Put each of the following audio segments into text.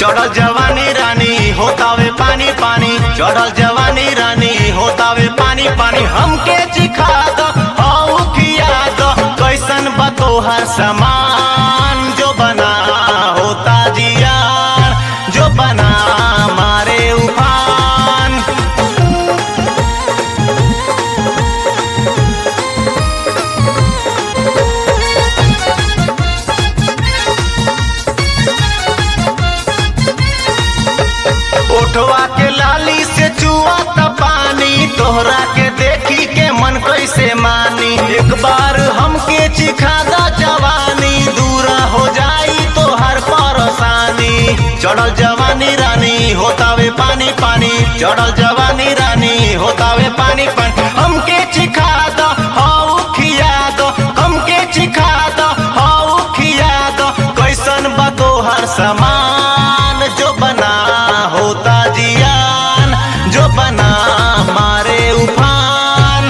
चढ़ल जवानी रानी होतावे पानी पानी, चढ़ल जवानी रानी होतावे पानी पानी। हमके चिखा दो औ खिया दो कैसन बा तोहार समान, जो बना होता जियार, जो बना मारे उफान। ओठवा के लाली से चुआ त पानी, तोहरा के देखी के मन कैसे मानी। एक बार हमके चिखा दा जवानी, दूरा हो जाई तो हर परेशानी। चढ़ल जवानी रानी होतावे पानी पानी, चढ़ल जवानी रानी होतावे पानी पानी। हमके चिखा दा हौ खिया दो, हमके चिखा दा हौ खिया दो कैसन बा तोहार समान, जो बना होता जियान, जो बना मारे उफान।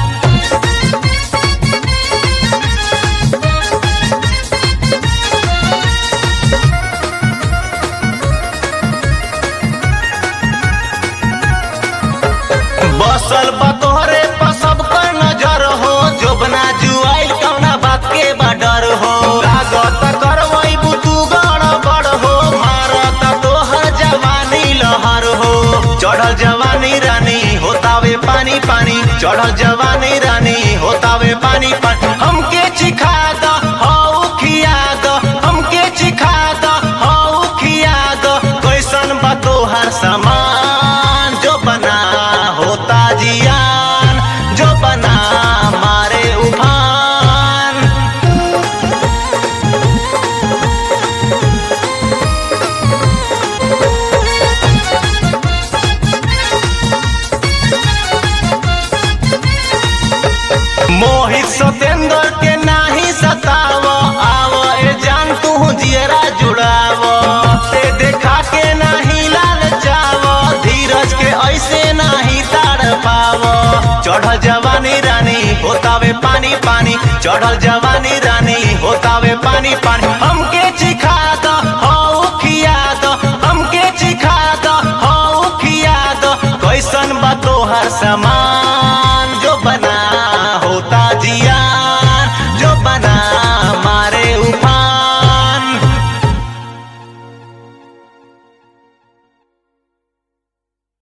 बसल बा तोहरे पर सबका नजर हो, जो बना जुआइल कौना बात के बडर हो। लागत करवई बुतू गड़बड़ हो, मारत तोहर जवानी लहर हो। चढ़ल जवानी रानी होतावे पानी पानी, चढ़ल जवानी रानी होतावे पानी पानी। हमके चिखा दो हौ खिया दो, हमके चिखा दो हौ खिया दो कैसन बा तोहार समान, जो बना होता जियान, जो बना मारे उफान। मोहित सतेंद्र के नाही सताव, आव ए जान तू जियरा जुड़ाव। ते देखा के नाही लाल जाव, धीरज के ऐसे नाही ताड़ पाव। चढ़ल जवानी रानी होतावे पानी पानी, चढ़ल जवानी रानी होतावे पानी पानी।